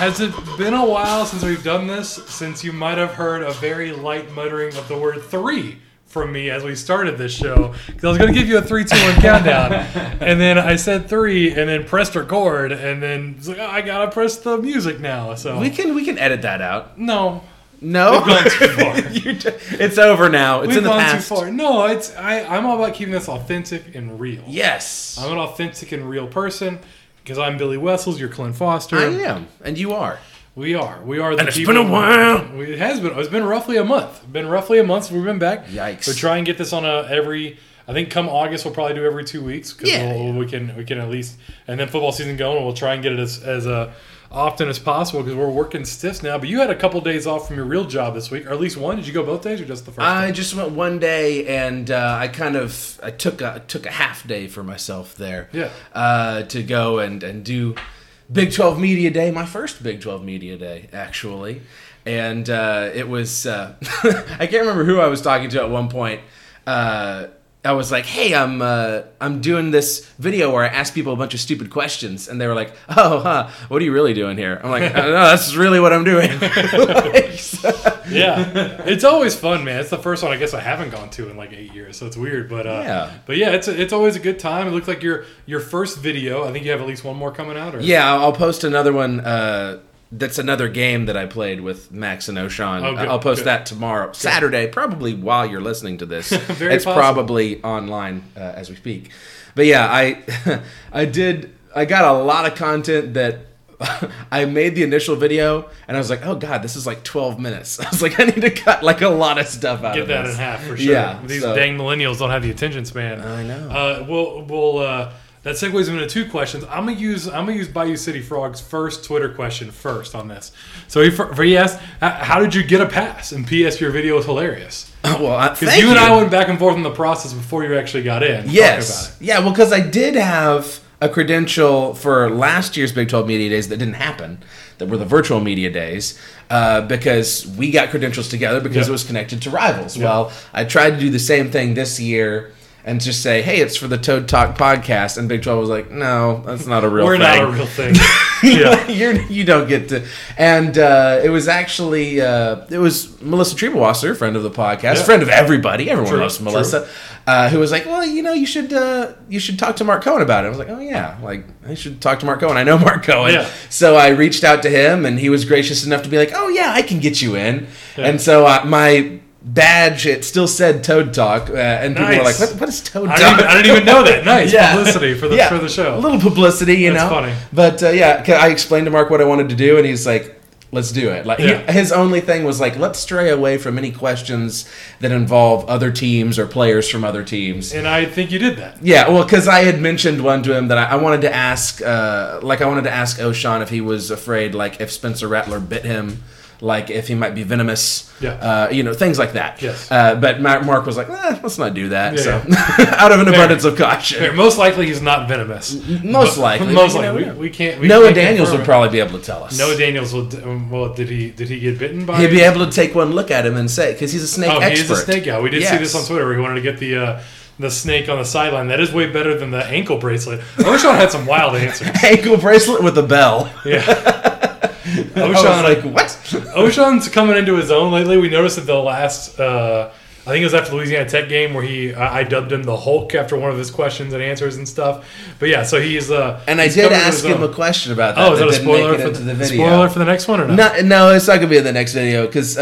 Has it been a while since we've done this? Since you might have heard a very light muttering of the word 3 from me as we started this show. Because I was going to give you a 3, 2, 1 countdown. And then I said 3 and then pressed record. And then it's like, oh, I got to press the music now. So We can edit that out. No. No? We've gone too far. It's over now. It's in the past. Too far. No, I'm all about keeping this authentic and real. Yes. I'm an authentic and real person because I'm Billy Wessels, you're Clint Foster. I am. And you are. We are the and it's people. been a while. It has been. It's been roughly a month. Since we've been back. Yikes. So try and get this on I think come August we'll probably do every 2 weeks. Yeah. We can at least, and then football season going, and we'll try and get it as often as possible because we're working stiffs now. But you had a couple days off from your real job this week, or at least one. Did you go both days or just the first day? I just went one day, and I took a half day for myself there. Yeah. To go and do Big 12 Media Day, my first Big 12 Media Day, actually. And it was, I can't remember who I was talking to at one point. I was like, hey, I'm doing this video where I ask people a bunch of stupid questions. And they were like, what are you really doing here? I'm like, no, that's really what I'm doing. Yeah. It's always fun, man. It's the first one I guess I haven't gone to in like 8 years, so it's weird. But it's always a good time. It looks like your first video. I think you have at least one more coming out. Or? Yeah, I'll post another one. That's another game that I played with Max and Oshan. Oh, good, I'll post good. that tomorrow, Saturday, probably while you're listening to this. Very it's possible. probably online as we speak. But yeah, I got a lot of content that I made the initial video, and I was like, oh god, this is like 12 minutes. I was like, I need to cut like a lot of stuff out Get of that this. in half for sure. Yeah, These dang millennials don't have the attention span. I know. We'll that segues into 2 questions. I'm gonna use Bayou City Frog's first Twitter question first on this. So he asked, "How did you get a pass?" And P.S. Your video was hilarious. Well, because you and I went back and forth in the process before you actually got in. Yes. Talk about it. Yeah. Well, because I did have a credential for last year's Big 12 Media Days that didn't happen. That were the virtual media days because we got credentials together because it was connected to Rivals. Yeah. Well, I tried to do the same thing this year. And just say, hey, it's for the Toad Talk podcast. And Big 12 was like, no, that's not a real We're thing. not a real thing. Yeah. You don't get to. And it was actually, it was Melissa Triebwasser, friend of the podcast, friend of everybody. Everyone loves Melissa. Who was like, well, you should talk to Mark Cohen about it. I was like, oh, yeah, like, I should talk to Mark Cohen. I know Mark Cohen. Yeah. So I reached out to him, and he was gracious enough to be like, oh, yeah, I can get you in. Yeah. And so my badge, it still said Toad Talk, and people were like, what is Toad Talk? I didn't even know that. Nice publicity for the show. A little publicity, you know. Funny. But I explained to Mark what I wanted to do, and he's like, let's do it. Like his only thing was like, let's stray away from any questions that involve other teams or players from other teams. And I think you did that. Yeah, well, because I had mentioned one to him that I wanted to ask, Oshan if he was afraid, like if Spencer Rattler bit him. Like if he might be venomous, things like that. Yes. But Mark was like, let's not do that. Out of an abundance of caution. Fair. Most likely he's not venomous. Most likely. We can't. Noah Daniels would probably be able to tell us. Noah Daniels would. Well, did he get bitten by? He'd be able to take one look at him and say, because he's a snake expert. He is a snake guy. We did see this on Twitter where he wanted to get the snake on the sideline. That is way better than the ankle bracelet. Oshan had some wild answers. Ankle bracelet with a bell. Yeah. Oshan, like, what? Oshan's coming into his own lately. We noticed that the last, I think it was after the Louisiana Tech game where I dubbed him the Hulk after one of his questions and answers and stuff. But yeah, so he's and I did ask him a question about that. Oh, is that a spoiler for the video? Spoiler for the next one or not? No, it's not going to be in the next video because,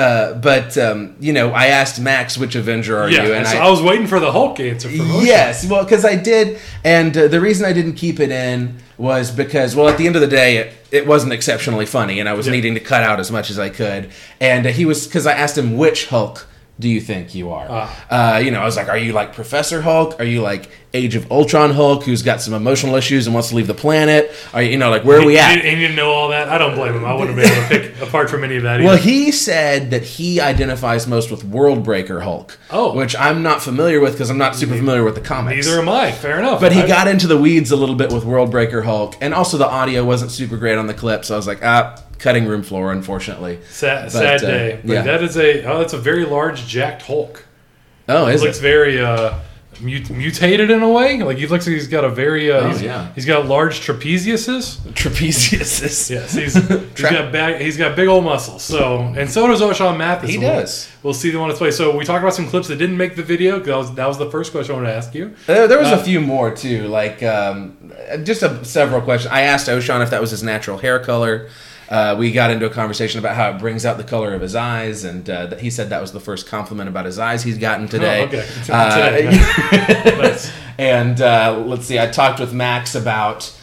I asked Max which Avenger are you, and I was waiting for the Hulk answer from Oshan. Yes, well, because I did, and the reason I didn't keep it in was because, well, at the end of the day, it wasn't exceptionally funny, and I was needing to cut out as much as I could. And because I asked him, which Hulk do you think you are? I was like, are you like Professor Hulk? Are you like Age of Ultron Hulk, who's got some emotional issues and wants to leave the planet? Are you, where are we at? And you didn't know all that? I don't blame him. I wouldn't have been able to pick apart from any of that either. Well, he said that he identifies most with World Breaker Hulk, which I'm not familiar with because I'm not super familiar with the comics. Neither am I. Fair enough. But he got into the weeds a little bit with World Breaker Hulk, and also the audio wasn't super great on the clip, so I was like, cutting room floor, unfortunately. Sad day. But that's a very large, jacked Hulk. Oh, it looks very mutated in a way. Like he looks like he's got a very he's got large trapeziuses. Yes, he's got big old muscles. So does O'Shawn Mathis. He does. We'll see them on display. So we talked about some clips that didn't make the video. That was the first question I wanted to ask you. There was a few more too, like several questions. I asked O'Shawn if that was his natural hair color. We got into a conversation about how it brings out the color of his eyes, and he said that was the first compliment about his eyes he's gotten today. Oh, okay. Today. Nice. And let's see, I talked with Max about...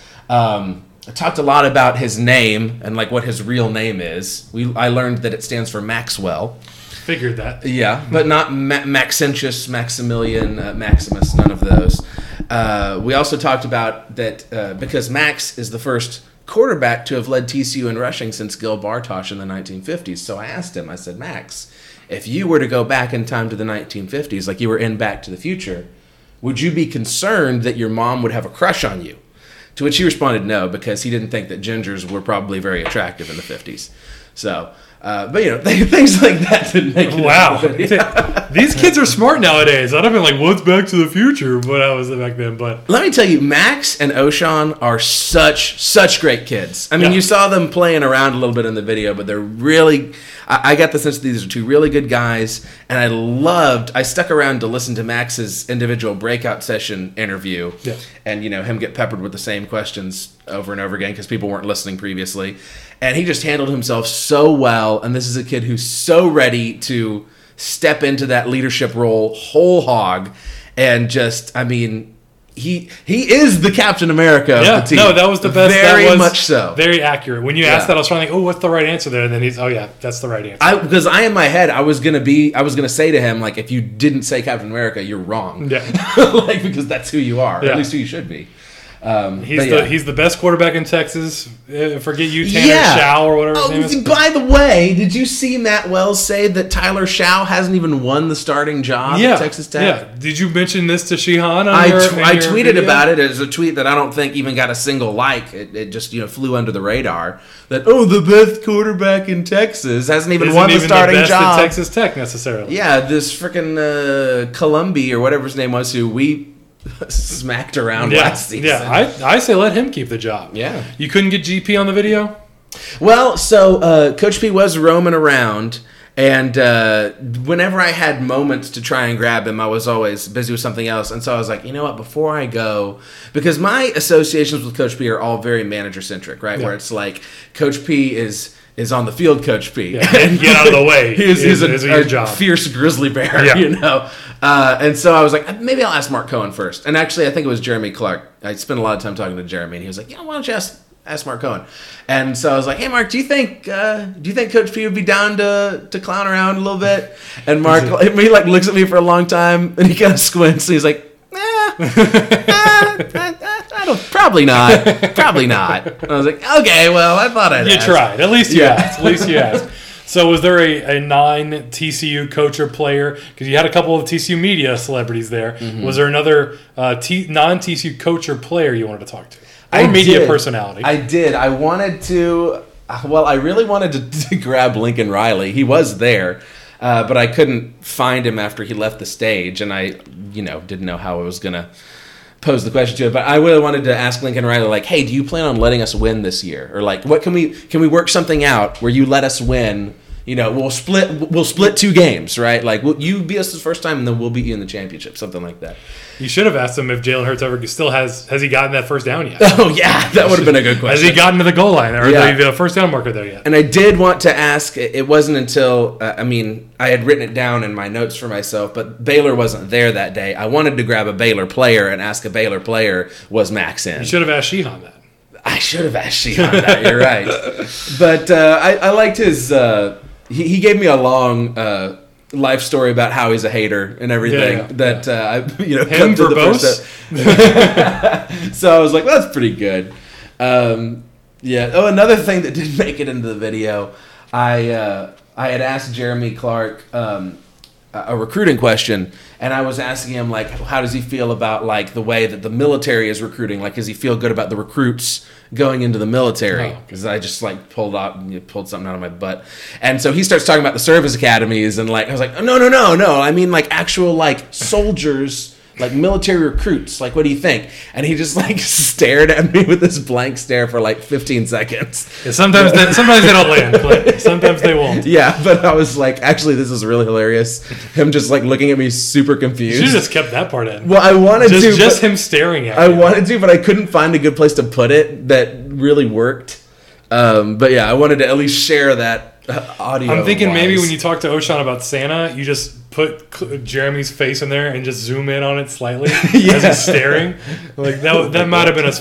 I talked a lot about his name and like what his real name is. I learned that it stands for Maxwell. Figured that. Yeah, but not Maxentius, Maximilian, Maximus, none of those. We also talked about that because Max is the first quarterback to have led TCU in rushing since Gil Bartosh in the 1950s. So I asked him, I said, Max, if you were to go back in time to the 1950s, like you were in Back to the Future, would you be concerned that your mom would have a crush on you? To which he responded no, because he didn't think that gingers were probably very attractive in the 50s. So, but things like that didn't make it. Wow. These kids are smart nowadays. I'd have been like, what's Back to the Future when I was back then? But let me tell you, Max and O'Shawn are such great kids. I mean, You saw them playing around a little bit in the video, but they're really... I got the sense that these are two really good guys, and I stuck around to listen to Max's individual breakout session interview, and him get peppered with the same questions over and over again because people weren't listening previously, and he just handled himself so well, and this is a kid who's so ready to step into that leadership role whole hog, and just, I mean... He is the Captain America of the team. No, that was the best. Very much so. Very accurate. When you asked that, I was trying to think, what's the right answer there? And then that's the right answer. Because in my head, I was gonna say to him, like, if you didn't say Captain America, you're wrong. Yeah. Because that's who you are. Yeah. At least who you should be. He's the best quarterback in Texas. Forget you, Tanner Shaw or whatever his name is. By the way, did you see Matt Wells say that Tyler Shaw hasn't even won the starting job at Texas Tech? Yeah. Did you mention this to Sheehan? I tweeted video? About it as a tweet that I don't think even got a single like. It just flew under the radar. That the best quarterback in Texas hasn't even won the starting the best job at Texas Tech necessarily. Yeah, this freaking Columbi or whatever his name was, who we smacked around last season. Yeah, I say let him keep the job. Yeah. You couldn't get GP on the video? Well, so Coach P was roaming around, and whenever I had moments to try and grab him, I was always busy with something else. And so I was like, you know what, before I go, because my associations with Coach P are all very manager-centric, right? Yeah. Where it's like Coach P is on the field, Coach P. Yeah, get out of the way. He's a job. Fierce grizzly bear, and so I was like, maybe I'll ask Mark Cohen first. And actually, I think it was Jeremy Clark. I spent a lot of time talking to Jeremy, and he was like, why don't you ask Mark Cohen? And so I was like, hey, Mark, do you think Coach P would be down to clown around a little bit? And Mark, he looks at me for a long time, and he kind of squints, and he's like, probably not. And I was like, okay, well, I thought I'd ask. You tried. At least you asked. So was there a non-TCU coach or player? Because you had a couple of TCU media celebrities there. Mm-hmm. Was there another non-TCU coach or player you wanted to talk to? Or media personality? I did. I wanted to... Well, I really wanted to grab Lincoln Riley. He was there. But I couldn't find him after he left the stage. And I, didn't know how I was going to pose the question to it, but I really wanted to ask Lincoln Riley, like, hey, do you plan on letting us win this year? Or like, what can we work something out where you let us win? We'll split 2 games, right? Like, you beat us the first time, and then we'll beat you in the championship, something like that. You should have asked him if Jalen Hurts ever still has he gotten that first down yet? Oh, yeah, that would have been a good question. Has he gotten to the goal line or the first down marker there yet? And I did want to ask, it wasn't until, I had written it down in my notes for myself, but Baylor wasn't there that day. I wanted to grab a Baylor player and ask a Baylor player, was Max in? You should have asked Sheehan that. I should have asked Sheehan that, you're right. But I liked his, he gave me a long... life story about how he's a hater and everything him for both. So I was like, well, that's pretty good. Another thing that didn't make it into the video, I had asked Jeremy Clark a recruiting question, and I was asking him, like, how does he feel about, like, the way that the military is recruiting? Like, does he feel good about the recruits going into the military? Because I just, like, pulled something out of my butt. And so he starts talking about the service academies, and, like, I was like, no. I mean, like, actual, like, soldiers like military recruits. Like, what do you think? And he just like stared at me with this blank stare for like 15 seconds. Yeah, sometimes they don't land, Clint. Sometimes they won't. Yeah, but I was like, actually, this is really hilarious. Him just like looking at me super confused. You should have just kept that part in. Well, I wanted to. Just him staring at you. I wanted to, but I couldn't find a good place to put it that really worked. But yeah, I wanted to at least share that audio. I'm thinking maybe when you talk to Oshan about Santa, you just put Jeremy's face in there and just zoom in on it slightly as he's staring. Like that might have been a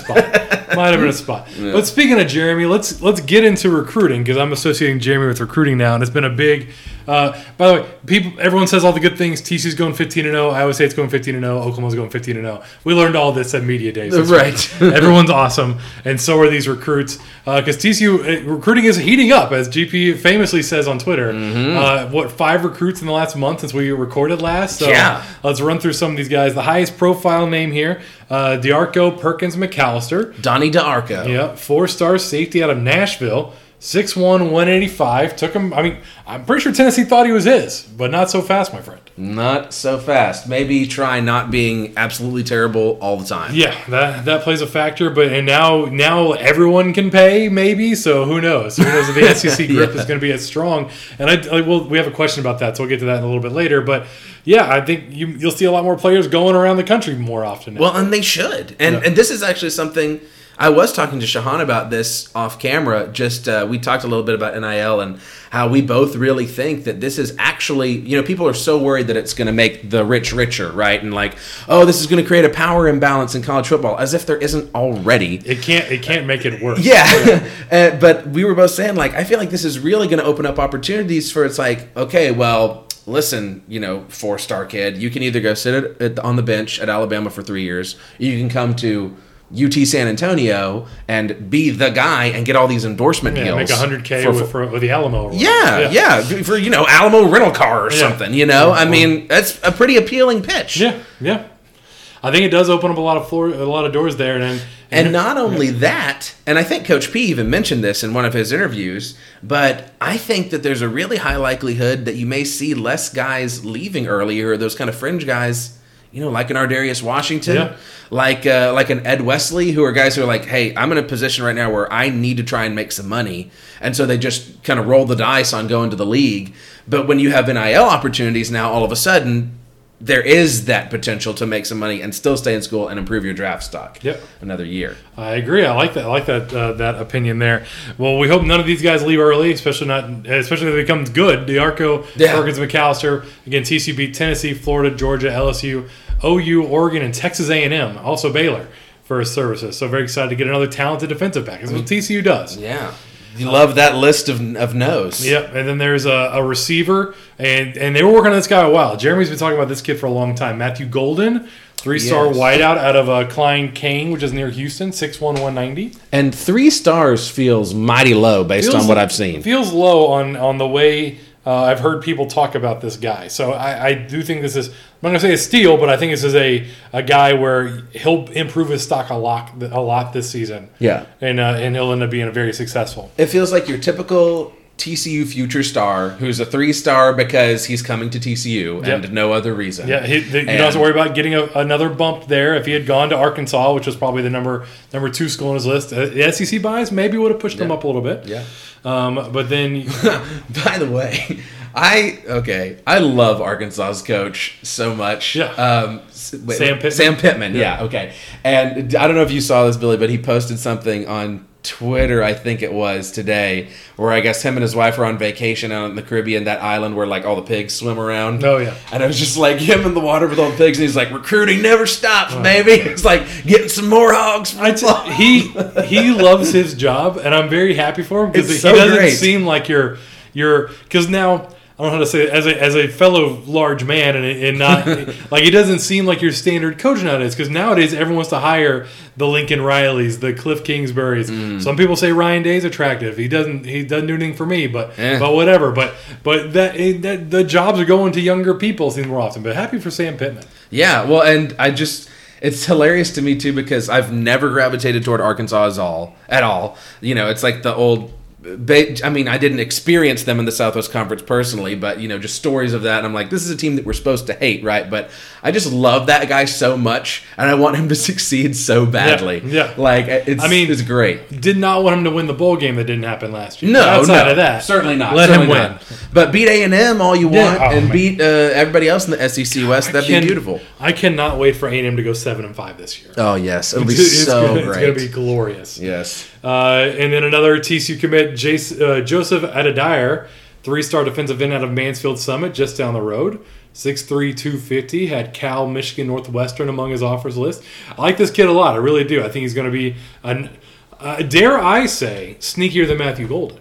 spot. Yeah. But speaking of Jeremy, let's get into recruiting, because I'm associating Jeremy with recruiting now, and it's been a big. By the way, everyone says all the good things. TCU's going 15-0. Iowa State's going 15-0. Oklahoma's going 15-0. We learned all this at media days. Right. Everyone's awesome, and so are these recruits. Because TCU recruiting is heating up, as GP famously says on Twitter. Mm-hmm. 5 recruits in the last month since we recorded last? So yeah. Let's run through some of these guys. The highest profile name here, DeArco Perkins McAllister. Donnie DeArco. Yeah, 4-star safety out of Nashville. 6'1", 185. Took him. I mean, I'm pretty sure Tennessee thought he was his, but not so fast, my friend. Not so fast. Maybe try not being absolutely terrible all the time. Yeah, that plays a factor. But now everyone can pay, maybe. So who knows? Who knows if the SEC grip is going to be as strong? And we have a question about that, so we'll get to that in a little bit later. But yeah, I think you'll see a lot more players going around the country more often now. Well, and they should. And this is actually something. I was talking to Shahan about this off camera. We talked a little bit about NIL and how we both really think that this is actually, people are so worried that it's going to make the rich richer, right? And like, oh, this is going to create a power imbalance in college football, as if there isn't already. It can't make it worse. Yeah. But we were both saying, like, I feel like this is really going to open up opportunities for, it's like, okay, well, listen, 4-star kid, you can either go sit on the bench at Alabama for 3 years, you can come to UT San Antonio and be the guy and get all these endorsement deals. Make $100K with the Alamo. Yeah. For Alamo rental car or something. I mean, that's a pretty appealing pitch. Yeah. I think it does open up a lot of doors there, and not only that, and I think Coach P even mentioned this in one of his interviews, but I think that there's a really high likelihood that you may see less guys leaving earlier, those kind of fringe guys. Like an Ardarius Washington, like an Ed Wesley, who are guys who are like, hey, I'm in a position right now where I need to try and make some money. And so they just kind of roll the dice on going to the league. But when you have NIL opportunities now, all of a sudden, there is that potential to make some money and still stay in school and improve your draft stock another year. I agree. I like that. I like that opinion there. Well, we hope none of these guys leave early, especially if it becomes good. DeArco, Perkins, McAllister. Again, TCU beat Tennessee, Florida, Georgia, LSU, OU, Oregon, and Texas A&M. Also Baylor for his services. So very excited to get another talented defensive back. That's what TCU does. Yeah. You love that list of no's. Yep, and then there's a receiver, and they were working on this guy a while. Jeremy's been talking about this kid for a long time. Matthew Golden, 3-star wideout out of Klein Kane, which is near Houston, 6'1", 190. And 3 stars feels mighty low based on what I've seen. Feels low on the way I've heard people talk about this guy. So I do think this is, I'm not going to say a steal, but I think this is a guy where he'll improve his stock a lot this season. Yeah. And he'll end up being very successful. It feels like your typical TCU future star who's a 3-star because he's coming to TCU and no other reason. Yeah, you don't have to worry about getting another bump there. If he had gone to Arkansas, which was probably the number 2 school on his list, the SEC buys maybe would have pushed him up a little bit. Yeah. But then... By the way, I love Arkansas's coach so much. Yeah. Sam Pittman. Yeah, okay. And I don't know if you saw this, Billy, but he posted something on Twitter, I think it was today, where I guess him and his wife were on vacation out in the Caribbean, that island where like all the pigs swim around. Oh yeah. And it was just like him in the water with all the pigs, and he's like, recruiting never stops, baby. It's like getting some more hogs. He loves his job, and I'm very happy for him because he doesn't seem like you're because now. I don't know how to say it, as a fellow large man, and not like it doesn't seem like your standard coach nowadays. Because nowadays everyone wants to hire the Lincoln Rileys, the Cliff Kingsburys. Some people say Ryan Day's attractive. He doesn't do anything for me, but whatever. But that the jobs are going to younger people seem more often. But happy for Sam Pittman. Yeah, well, and it's hilarious to me too because I've never gravitated toward Arkansas at all. It's like the old I mean, I didn't experience them in the Southwest Conference personally, but, just stories of that. And I'm like, this is a team that we're supposed to hate, right? But I just love that guy so much, and I want him to succeed so badly. Yeah. Like, it's great. Did not want him to win the bowl game that didn't happen last year. No, outside of that. Certainly not. Let certainly him win. Not. But beat A&M all you want, and beat everybody else in the SEC West. That'd be beautiful. I cannot wait for A&M to go 7-5 this year. Oh, yes. It'll be so great. It's going to be glorious. Yes. And then another TCU commit, Joseph Adedire, 3-star defensive end out of Mansfield Summit, just down the road. 6'3", 250, had Cal, Michigan, Northwestern among his offers list. I like this kid a lot. I really do. I think he's going to be, dare I say, sneakier than Matthew Golden.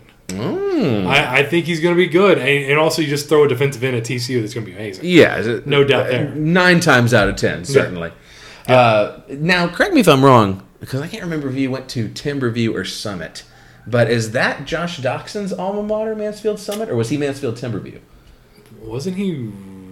I think he's going to be good. And also, you just throw a defensive end at TCU that's going to be amazing. Yeah. No doubt there. 9 times out of 10, certainly. Yeah. Now, correct me if I'm wrong, because I can't remember if you went to Timberview or Summit. But is that Josh Doxson's alma mater, Mansfield Summit, or was he Mansfield Timberview? Wasn't he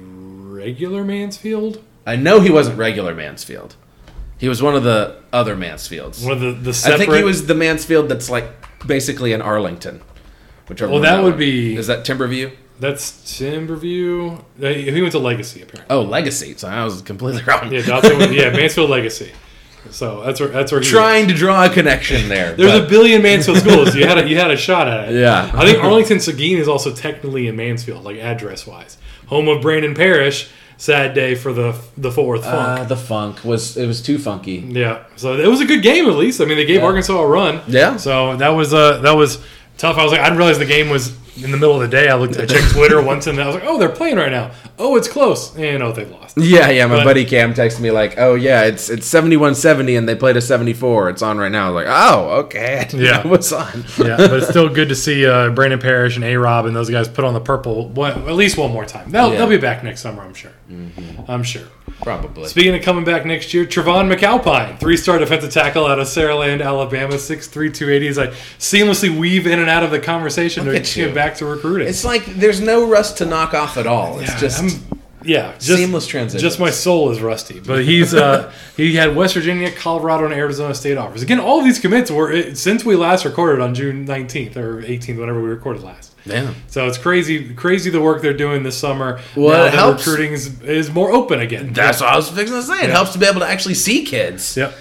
regular Mansfield? I know he wasn't regular Mansfield. He was one of the other Mansfields. One of the separate... I think he was the Mansfield that's like basically in Arlington. Well, that would be... Is that Timberview? That's Timberview. He went to Legacy, apparently. Oh, Legacy. So I was completely wrong. Yeah, Mansfield Legacy. So that's where he trying to draw a connection there. There's a billion Mansfield schools. You had a shot at it. Yeah. I think Arlington Seguin is also technically in Mansfield, like address wise. Home of Brandon Parrish. Sad day for the Fort Worth Funk. The Funk was too funky. Yeah. So it was a good game at least. I mean, they gave Arkansas a run. Yeah. So that was tough. I was like, I didn't realize the game was in the middle of the day. I checked Twitter once, and I was like, oh, they're playing right now. Oh, it's close. And they've lost. Yeah. My buddy Cam texted me like, oh yeah, it's 71-70, and they played a 74. It's on right now. I was like, oh, okay. I didn't know what's on. Yeah, but it's still good to see Brandon Parrish and A-Rob and those guys put on the purple at least one more time. They'll be back next summer, I'm sure. Mm-hmm. I'm sure. Probably. Speaking of coming back next year, Trevon McAlpine, 3-star defensive tackle out of Saraland, Alabama, 6'3", 280. He's like seamlessly weave in and out of the conversation to get back to recruiting. It's like there's no rust to knock off at all. It's just seamless transition. Just my soul is rusty. But he's he had West Virginia, Colorado, and Arizona State offers. Again, all of these commits were since we last recorded on June 19th or 18th, whenever we recorded last. Yeah. So it's crazy the work they're doing this summer. Well, now that recruiting is more open again. That's what I was fixing to say. It helps to be able to actually see kids. Yep.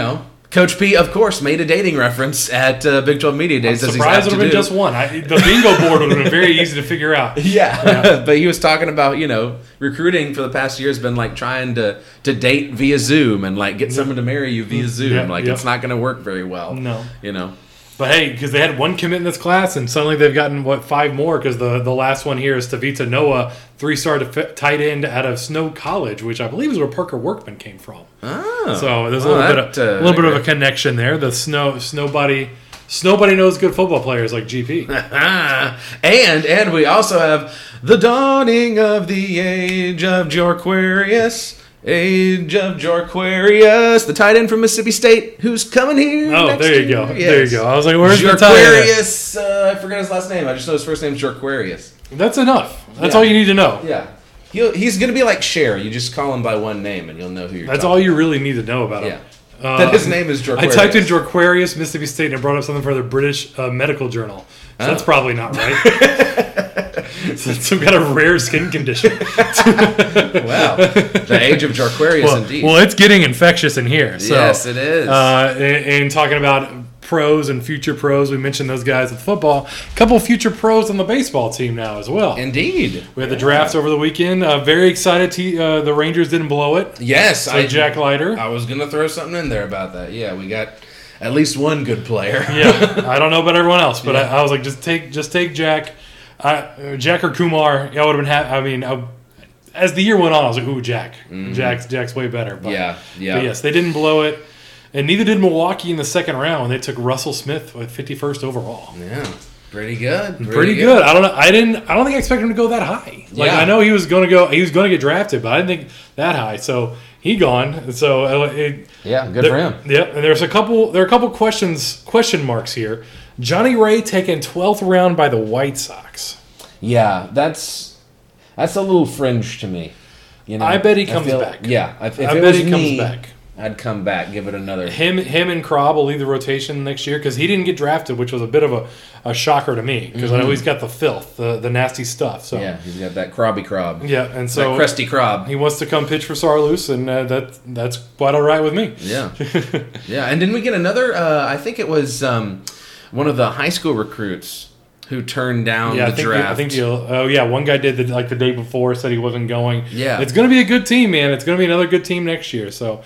Coach P, of course, made a dating reference at Big 12 Media Days. I'm surprised it would have been just one. The bingo board would have been very easy to figure out. Yeah. But he was talking about, recruiting for the past year has been like trying to date via Zoom and like get someone to marry you via Zoom. It's not going to work very well. No. But hey, because they had one commit in this class, and suddenly they've gotten, 5 more, because the last one here is Tavita Noah, 3-star tight end out of Snow College, which I believe is where Parker Workman came from. Oh. So there's a little bit of a connection there. The Snowbody knows good football players like GP. and we also have the dawning of the age of Jorquarius. Age of Jorquarius, the tight end from Mississippi State, who's coming here. Oh, there you go. Yes. There you go. I was like, where's Jorquarius, the tight I end? forgot his last name. I just know his first name's Jorquarius. That's enough. That's all you need to know. Yeah. He's going to be like Cher. You just call him by one name and you'll know who you're That's all you really need to know about him. That his name is Jorquarius. I typed in Jorquarius, Mississippi State, and it brought up something for the British Medical Journal. So that's probably not right. It's some kind of rare skin condition. Wow. The age of Jorquarius, indeed. Well, it's getting infectious in here. So, yes, it is. And talking about pros and future pros, we mentioned those guys with football. A couple of future pros on the baseball team now as well. Indeed. We had the drafts over the weekend. Very excited the Rangers didn't blow it. Yes. So Jack Leiter. I was going to throw something in there about that. Yeah, we got at least one good player. Yeah. I don't know about everyone else, but I was like, just take Jack. Jack or Kumar, I would have been as the year went on, I was like, ooh, Jack. Mm-hmm. Jack's way better. But, yeah. But yes, they didn't blow it. And neither did Milwaukee in the second round. They took Russell Smith with 51st overall. Yeah. Pretty good. Pretty good. I don't know. I don't think I expected him to go that high. I know he was going to get drafted, but I didn't think that high. So he gone. So good for him. Yep. And there are a couple question marks here. Johnny Ray taken 12th round by the White Sox. Yeah, that's a little fringe to me. I bet he comes back. Yeah, I bet he comes back. I'd come back, give it another. Him and Krob will lead the rotation next year because he didn't get drafted, which was a bit of a shocker to me because I know he's got the filth, the nasty stuff. So yeah, he's got that Krob. Yeah, and so that crusty Krob. He wants to come pitch for Saarloos, and that's quite all right with me. Yeah, yeah. And didn't we get another? I think it was one of the high school recruits who turned down the draft. One guy did the day before, said he wasn't going. Yeah. It's going to be a good team, man. It's going to be another good team next year. So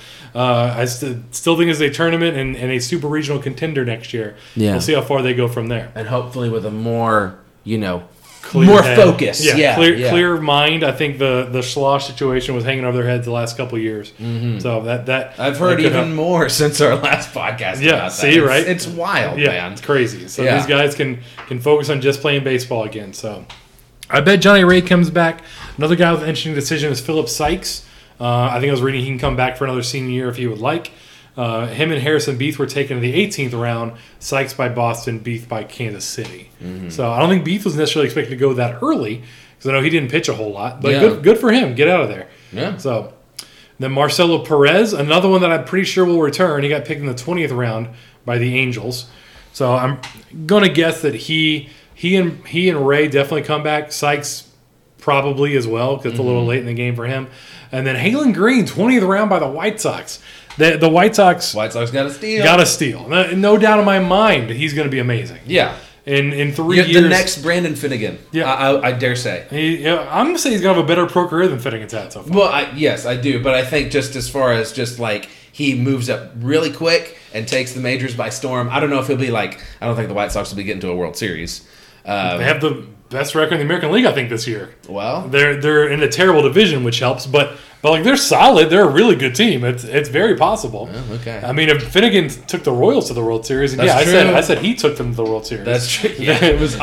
I still think it's a tournament and a super regional contender next year. Yeah. We'll see how far they go from there. And hopefully with a more, clear more head. focus. Clear mind. I think the Schloss situation was hanging over their heads the last couple of years. Mm-hmm. So that I've heard even more since our last podcast. Yeah, about see, that. right? It's wild, man. It's crazy. So these guys can focus on just playing baseball again. So I bet Johnny Ray comes back. Another guy with an interesting decision is Philip Sykes. I think I was reading he can come back for another senior year if he would like. Him and Harrison Beeth were taken in the 18th round. Sykes by Boston, Beeth by Kansas City. Mm-hmm. So I don't think Beeth was necessarily expected to go that early because I know he didn't pitch a whole lot. But good for him. Get out of there. Yeah. So then Marcelo Perez, another one that I'm pretty sure will return. He got picked in the 20th round by the Angels. So I'm going to guess that he and Ray definitely come back. Sykes probably as well because it's a little late in the game for him. And then Halen Green, 20th round by the White Sox. The White Sox got a steal. Got a steal. No doubt in my mind he's going to be amazing. Yeah. In 3 years. The next Brandon Finnegan. Yeah. I dare say. I'm going to say he's going to have a better pro career than Finnegan's had so far. Well, yes, I do. But I think just as far as he moves up really quick and takes the majors by storm, I don't know if he'll be I don't think the White Sox will be getting to a World Series. They have the best record in the American League, I think, this year. Well, they're in a terrible division, which helps, but they're solid. They're a really good team. It's very possible. Oh, okay. I mean, if Finnegan took the Royals to the World Series, and I said he took them to the World Series. That's true. Yeah, it was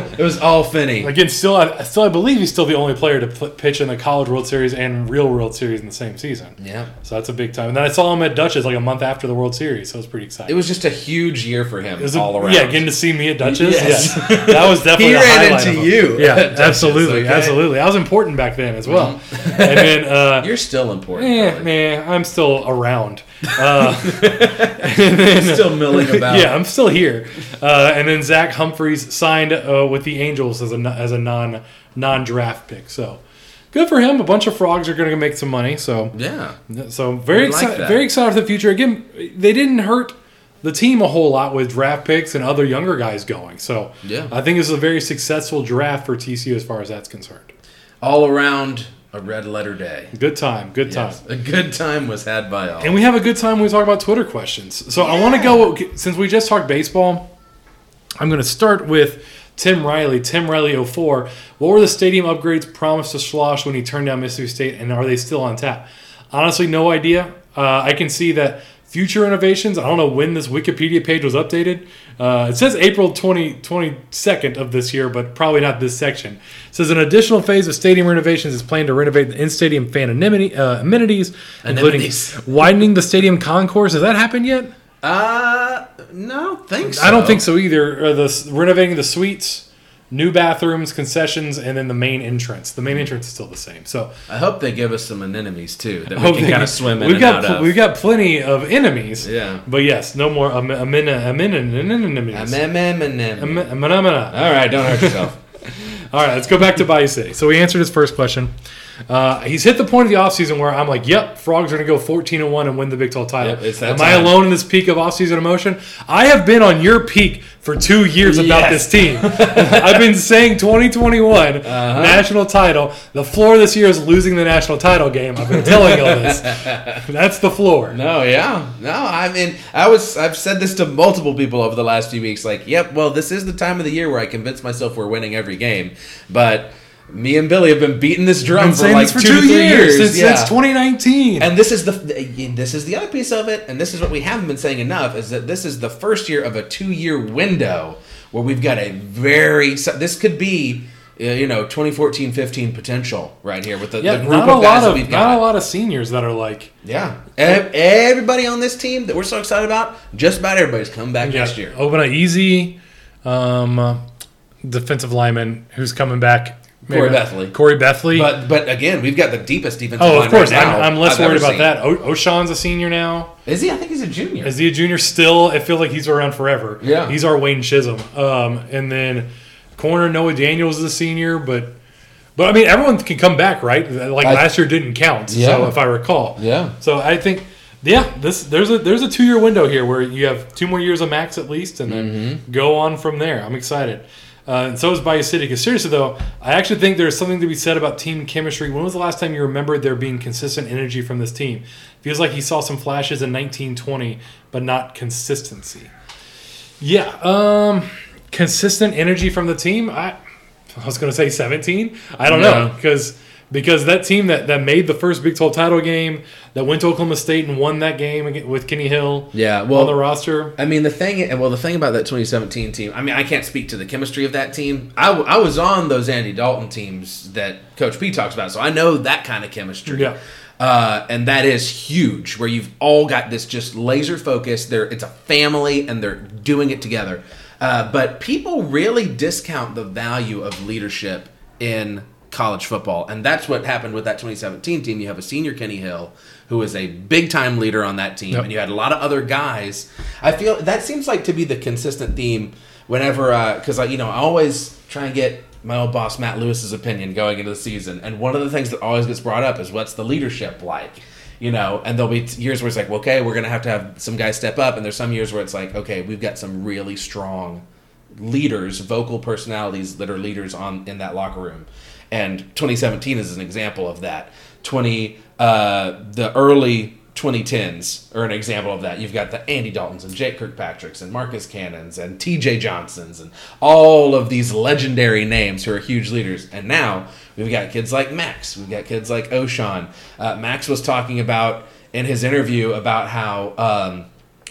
all Finney. Again, I believe he's still the only player to pitch in the College World Series and real World Series in the same season. Yeah. So that's a big time. And then I saw him at Dutchess a month after the World Series, so it was pretty exciting. It was just a huge year for him all around. Yeah, getting to see me at Dutchess. Yes. Yeah. That was definitely a highlight. He ran into you. Yeah, absolutely. Absolutely. I was important back then as well. And then you're still important. I'm still around. Still milling about. Yeah, I'm still here. And then Zach Humphreys signed with the Angels as a non-draft pick. So good for him. A bunch of frogs are going to make some money. So yeah. So very excited for the future. Again, they didn't hurt the team a whole lot with draft picks and other younger guys going. So I think this is a very successful draft for TCU as far as that's concerned. All around. A red letter day. Good time. Yes, a good time was had by all. And we have a good time when we talk about Twitter questions. So I want to go, since we just talked baseball, I'm going to start with Tim Riley. Tim Riley 04. What were the stadium upgrades promised to Schloss when he turned down Mississippi State, and are they still on tap? Honestly, no idea. I can see that future renovations, I don't know when this Wikipedia page was updated. It says April 22nd of this year, but probably not this section. It says an additional phase of stadium renovations is planned to renovate the in-stadium fan amenities, including widening the stadium concourse. Has that happened yet? No, I don't think so. I don't think so either. Renovating the suites, new bathrooms, concessions, and then the main entrance. The main entrance is still the same. So I hope they give us some anemones too that we can kind of swim in and out of. We've got plenty of enemies. Yeah. But yes, no more anemones. All right, don't hurt yourself. All right, let's go back to Bayou City. So we answered his first question. He's hit the point of the offseason where I'm like, yep, Frogs are going to go 14-1 and win the Big 12 title. Yep, Am I alone in this peak of offseason emotion? I have been on your peak for 2 years about this team. I've been saying 2021 national title. The floor this year is losing the national title game. I've been telling you all this. That's the floor. I mean, I've said this to multiple people over the last few weeks. Yep, well, this is the time of the year where I convince myself we're winning every game, but me and Billy have been beating this drum for 2 to 3 years since 2019. And this is the other piece of it, and this is what we haven't been saying enough, is that this is the first year of a 2-year window where we've got this could be 2014-15 potential right here with the group of guys that we've got. Not a lot of seniors that are everybody on this team that we're so excited about, just about everybody's coming back next year. Obana Easy, defensive lineman who's coming back Corey Bethley. Corey Bethley. But again, we've got the deepest defensive line. Oh, of course. Right now I'm less worried about that. O'Shawn's a senior now. Is he? I think he's a junior. Is he a junior still? I feel like he's around forever. Yeah. He's our Wayne Chisholm. And then corner Noah Daniels is a senior, but I mean, everyone can come back, right? Like last year didn't count, so if I recall. Yeah. So I think, there's a 2-year window here where you have 2 more years of max at least, and then go on from there. I'm excited. And so is Bayou City. Because seriously, though, I actually think there's something to be said about team chemistry. When was the last time you remembered there being consistent energy from this team? Feels like he saw some flashes in 1920, but not consistency. Yeah, consistent energy from the team. I was going to say 17. I don't know because that team that made the first Big 12 title game, that went to Oklahoma State and won that game with Kenny Hill on the roster. I mean, the thing about that 2017 team, I mean, I can't speak to the chemistry of that team. I was on those Andy Dalton teams that Coach P talks about, so I know that kind of chemistry. Yeah. And that is huge, where you've all got this just laser focus. It's a family, and they're doing it together. But people really discount the value of leadership in college football, and that's what happened with that 2017 team. You have a senior Kenny Hill who is a big-time leader on that team, and you had a lot of other guys. I feel that seems like to be the consistent theme whenever, because I always try and get my old boss Matt Lewis's opinion going into the season, and one of the things that always gets brought up is what's the leadership like, and there'll be years where it's like, well, okay, we're gonna have to have some guys step up, and there's some years where it's like, okay, we've got some really strong leaders, vocal personalities that are leaders in that locker room. And 2017 is an example of that. The early 2010s are an example of that. You've got the Andy Daltons and Jake Kirkpatricks and Marcus Cannons and TJ Johnsons and all of these legendary names who are huge leaders. And now we've got kids like Max. We've got kids like O'Shawn. Max was talking about in his interview about how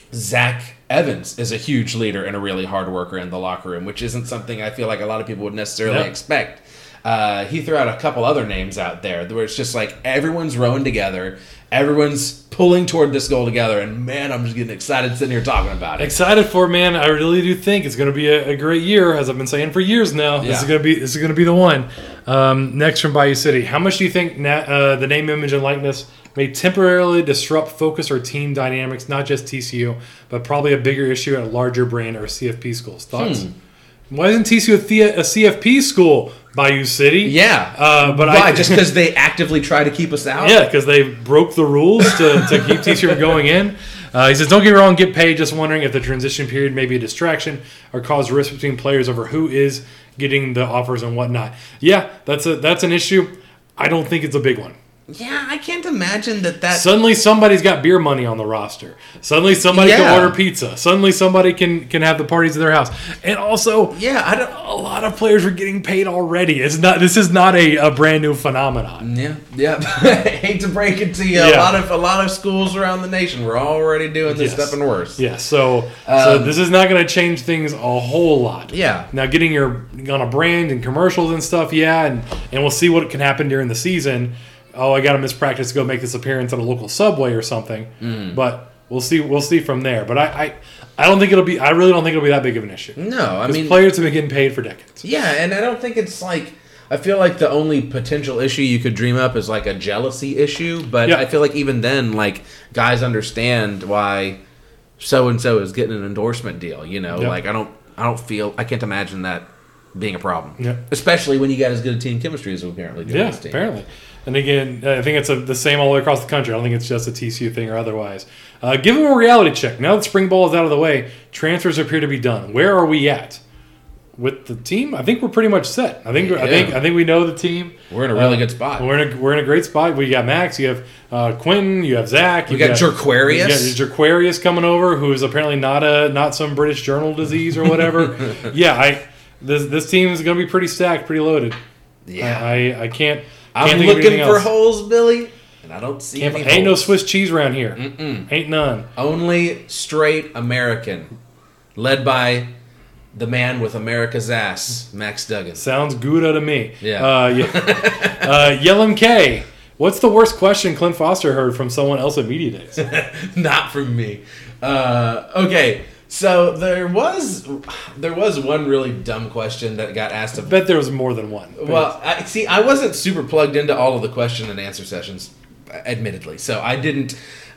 Zach Evans is a huge leader and a really hard worker in the locker room, which isn't something I feel like a lot of people would necessarily expect. He threw out a couple other names out there where it's just like everyone's rowing together, everyone's pulling toward this goal together, and man, I'm just getting excited sitting here talking about it. Excited for it, man. I really do think it's going to be a great year, as I've been saying for years now. Yeah. This is going to be the one. Next from Bayou City, how much do you think the name, image, and likeness may temporarily disrupt focus or team dynamics, not just TCU, but probably a bigger issue at a larger brand or CFP schools? Thoughts? Why isn't TCU a CFP school? Bayou City. Yeah. But why? Just because they actively try to keep us out? Yeah, because they broke the rules to keep TCU from going in. He says, don't get me wrong, get paid. Just wondering if the transition period may be a distraction or cause risk between players over who is getting the offers and whatnot. Yeah, that's an issue. I don't think it's a big one. Yeah, I can't imagine that. Suddenly somebody's got beer money on the roster. Suddenly somebody can order pizza. Suddenly somebody can have the parties at their house. And also, a lot of players are getting paid already. This is not a brand new phenomenon. Yeah. Hate to break it to you. A lot of schools around the nation were already doing this stuff and worse. Yeah, so this is not going to change things a whole lot. Yeah. Now getting on a brand and commercials and stuff, and we'll see what can happen during the season. Oh, I got to miss practice to go make this appearance at a local Subway or something. But we'll see from there. But I don't think it'll be. I really don't think it'll be that big of an issue. No, I mean, players have been getting paid for decades. Yeah, and I don't think it's like. I feel like the only potential issue you could dream up is like a jealousy issue. But I feel like even then, like guys understand why so and so is getting an endorsement deal. Like I can't imagine that being a problem. Yeah. Especially when you got as good a team chemistry as we apparently do. Yeah, this team. Apparently. And again, I think it's the same all the way across the country. I don't think it's just a TCU thing or otherwise. Give them a reality check. Now that spring ball is out of the way, transfers appear to be done. Where are we at with the team? I think we're pretty much set. I think we know the team. We're in a really good spot. We're in a great spot. We got Max. You have Quentin. You have Zach. We got Jerquarius. You got Jerquarius coming over, who is apparently not some British journal disease or whatever. This team is going to be pretty stacked, pretty loaded. Yeah, I can't. I'm looking for holes, Billy, and I don't see any holes. Ain't no Swiss cheese around here. Ain't none. Only straight American, led by the man with America's ass, Max Duggan. Sounds good to me. Yeah. Yellum K. What's the worst question Clint Foster heard from someone else at Media Days? Not from me. Okay. So there was one really dumb question that got asked. I bet there was more than one. Well, I wasn't super plugged into all of the question and answer sessions, admittedly. So I didn't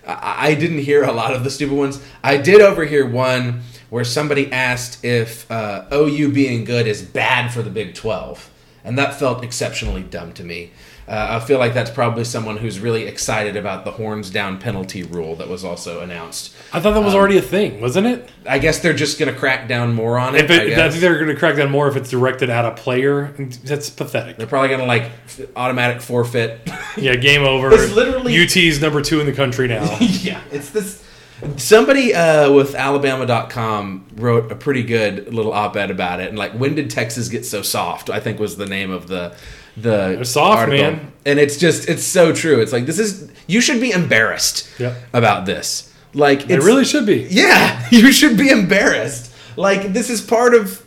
hear a lot of the stupid ones. I did overhear one where somebody asked if OU being good is bad for the Big 12, and that felt exceptionally dumb to me. I feel like that's probably someone who's really excited about the horns down penalty rule that was also announced. I thought that was already a thing, wasn't it? I guess they're just going to crack down more on it. I think they're going to crack down more if it's directed at a player. That's pathetic. They're probably going to automatic forfeit. Yeah, game over. It's literally UT's number 2 in the country now. Yeah, it's this. Somebody with Alabama.com wrote a pretty good little op-ed about it, and when did Texas get so soft? I think was the name of the soft article. Man, and it's so true. It's you should be embarrassed about this. It really should be. Yeah, you should be embarrassed. This is part of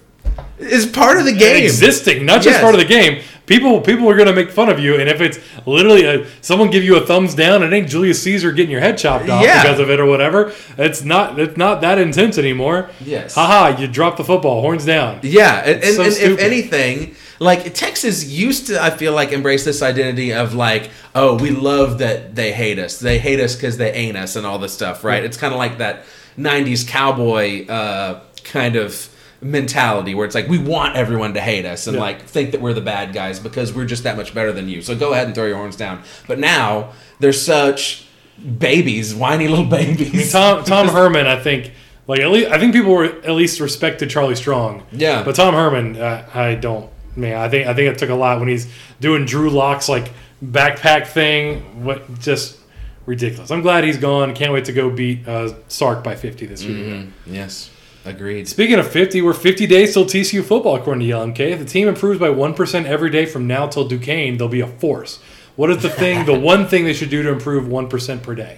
the game. Existing, not just part of the game. People are going to make fun of you, and if it's literally someone give you a thumbs down, it ain't Julius Caesar getting your head chopped off because of it or whatever. It's not that intense anymore. Yes. Haha, you dropped the football, horns down. Yeah, and if anything, Texas used to, I feel like, embrace this identity of oh, we love that they hate us. They hate us because they ain't us and all this stuff, right? Yeah. It's kind of like that 90s cowboy kind of mentality where it's we want everyone to hate us and think that we're the bad guys because we're just that much better than you. So go ahead and throw your horns down. But now they're such babies, whiny little babies. I mean, Tom Herman, I think I think people were at least respected Charlie Strong. Yeah. But Tom Herman, I don't. Man, I think it took a lot when he's doing Drew Lock's backpack thing. Just ridiculous. I'm glad he's gone. Can't wait to go beat Sark by 50 this week. Mm-hmm. Yes. Agreed. Speaking of 50, we're 50 days till TCU football, according to LMK. If the team improves by 1% every day from now till Duquesne, they'll be a force. What is the one thing they should do to improve 1% per day?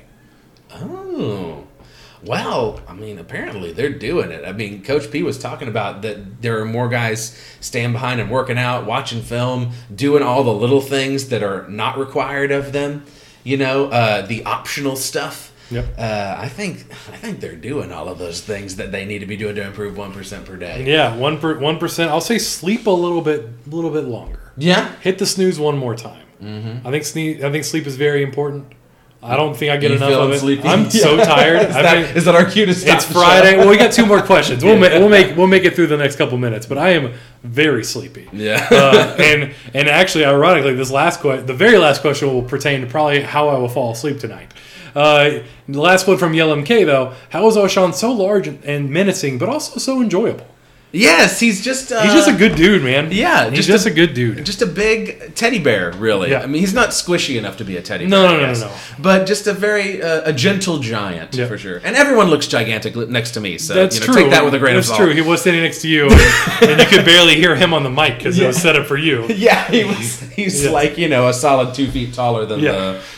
Oh. Well, I mean, apparently they're doing it. I mean, Coach P was talking about that there are more guys staying behind and working out, watching film, doing all the little things that are not required of them. The optional stuff. Yep. I think they're doing all of those things that they need to be doing to improve 1% per day. Yeah, 1%. I'll say sleep a little bit longer. Yeah. Hit the snooze one more time. Mm-hmm. I think sleep is very important. I don't think I get enough of it. Sleepy? I'm so tired. Is that our cue to stop? It's Friday. Well, we got 2 more questions. We'll make it through the next couple minutes. But I am very sleepy. Yeah. And actually, ironically, the very last question will pertain to probably how I will fall asleep tonight. The last one from YLMK, though. How is O'Shawn so large and menacing, but also so enjoyable? Yes, he's just a good dude, man. Yeah, he's just a good dude. Just a big teddy bear, really. Yeah. I mean, he's not squishy enough to be a teddy bear. No. But just a gentle giant, for sure. And everyone looks gigantic next to me, so that's true. Take that with a grain of salt. That's true. He was sitting next to you, and you could barely hear him on the mic because it was set up for you. Yeah, he's a solid 2 feet taller than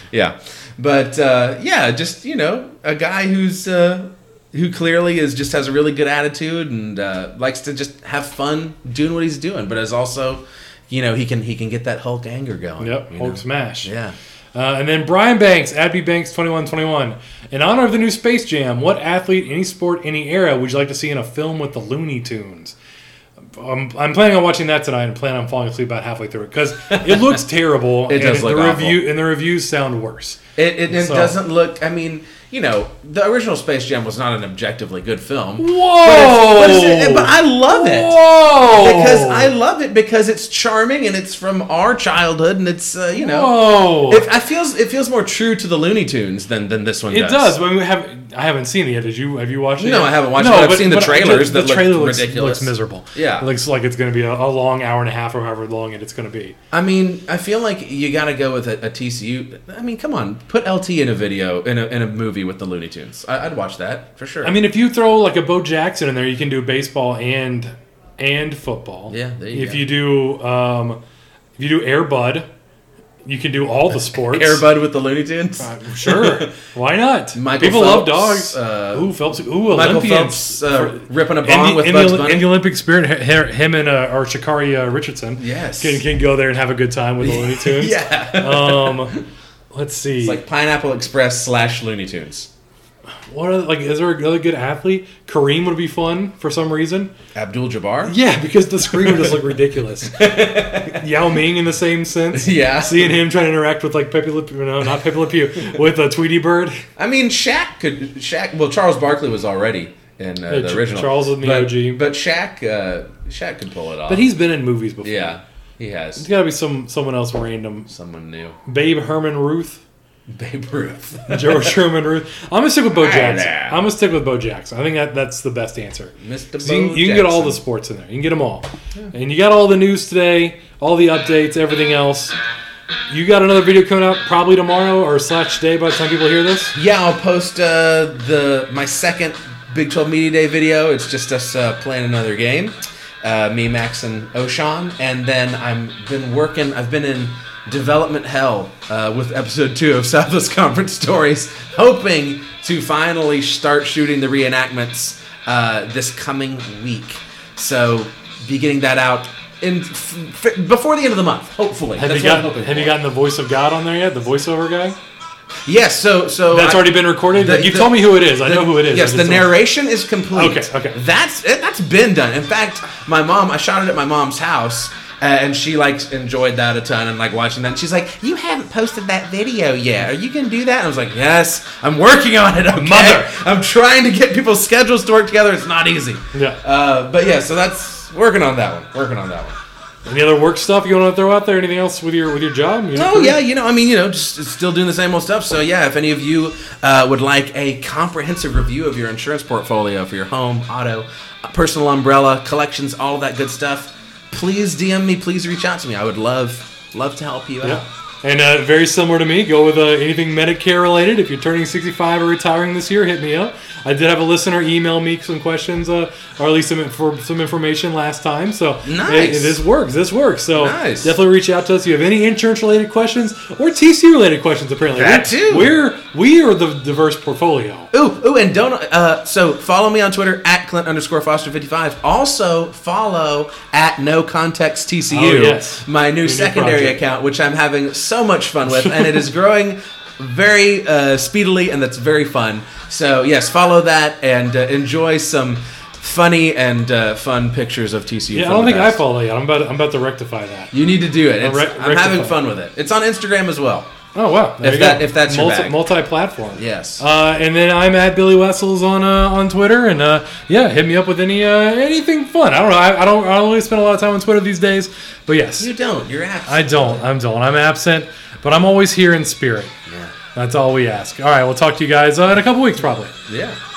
But just a guy who clearly has a really good attitude and likes to just have fun doing what he's doing, but is also, he can get that Hulk anger going. Yep, Hulk smash. Yeah. And then Brian Banks, Adby Banks 2121. In honor of the new Space Jam, what athlete, any sport, any era would you like to see in a film with the Looney Tunes? I'm planning on watching that tonight and plan on falling asleep about halfway through it because it looks terrible. It does look awful. And the reviews sound worse. It doesn't look. I mean, the original Space Jam was not an objectively good film. Whoa! But I love it. Whoa! Because it's charming and it's from our childhood and it's Whoa! It feels more true to the Looney Tunes than this one does. It does. I haven't seen it yet. Have you watched it? No, I haven't watched it. I've seen the trailers. The trailer looks ridiculous. Looks miserable. Yeah, it looks like it's going to be a long hour and a half or however long it's going to be. I mean, I feel like you got to go with a TCU. I mean, come on, put LT in a video in a movie with the Looney Tunes. I'd watch that for sure. I mean, if you throw a Bo Jackson in there, you can do baseball and football. Yeah, there you go. If you do Air Bud, you can do all the sports. Air Bud with the Looney Tunes? Sure. Why not? People love dogs. Phelps. Michael Phelps ripping a bong with Bugs Bunny. In the Olympic spirit, him and or Sha'Carri Richardson can go there and have a good time with the Looney Tunes. Yeah. Let's see. It's like Pineapple Express / Looney Tunes. Is there another good athlete? Kareem would be fun for some reason. Abdul-Jabbar? Yeah, because the screen would just look ridiculous. Yao Ming in the same sense. Yeah. Seeing him trying to interact with like Pepe Le Pew, no, not Pepe Le Pew, with a Tweety Bird. I mean, Shaq, Charles Barkley was already in the original. Charles was in the OG. But Shaq could pull it off. But he's been in movies before. Yeah, he has. There's got to be someone else random. Someone new. Babe Herman Ruth. Babe Ruth. George Sherman Ruth. I'm going to stick with Bo Jackson. I think that's the best answer. Mr. So you can get all the sports in there. You can get them all. Yeah. And you got all the news today, all the updates, everything else. You got another video coming out probably tomorrow or /today by the time people hear this? Yeah, I'll post my second Big 12 Media Day video. It's just us playing another game. Me, Max, and Oshan. And then I've been in development hell with episode 2 of Southwest Conference Stories, hoping to finally start shooting the reenactments this coming week. So be getting that out before the end of the month, hopefully. Have you gotten the voice of God on there yet? The voiceover guy? Yes, so that's already been recorded. You told me who it is. I know who it is. Yes, the narration is complete. Okay. That's been done. In fact, I shot it at my mom's house. And she enjoyed that a ton and watching that. And she's like, "You haven't posted that video yet. Are you gonna do that?" And I was like, "Yes, I'm working on it, okay? Mother. I'm trying to get people's schedules to work together. It's not easy." Yeah. But yeah, so that's working on that one. Any other work stuff you want to throw out there? Anything else with your job? Just still doing the same old stuff. So yeah, if any of you would like a comprehensive review of your insurance portfolio for your home, auto, personal umbrella, collections, all of that good stuff, please DM me. Please reach out to me. I would love to help you out. And very similar to me, go with anything Medicare related. If you're turning 65 or retiring this year, hit me up. I did have a listener email me some questions, or at least some information last time. So nice. This works. So nice. Definitely reach out to us if you have any insurance related questions or TCU related questions. Apparently, that too. We are the diverse portfolio. Ooh, and don't so follow me on Twitter at Clint_Foster55. Also follow at No Context TCU. Oh, yes. My new secondary account, which I'm having so much fun with, and it is growing very speedily, and that's very fun. So yes, follow that and enjoy some funny and fun pictures of TCU. Yeah, I don't think I follow yet. I'm about to rectify that. You need to do it. I'm having fun with it. It's on Instagram as well. Oh wow! If that's your bag. Multi-platform. Yes. And then I'm at Billy Wessels on Twitter, and hit me up with anything fun. I don't know. I don't really spend a lot of time on Twitter these days, but yes. You don't. You're absent. I don't. I'm absent, but I'm always here in spirit. Yeah. That's all we ask. All right, we'll talk to you guys in a couple weeks probably. Yeah.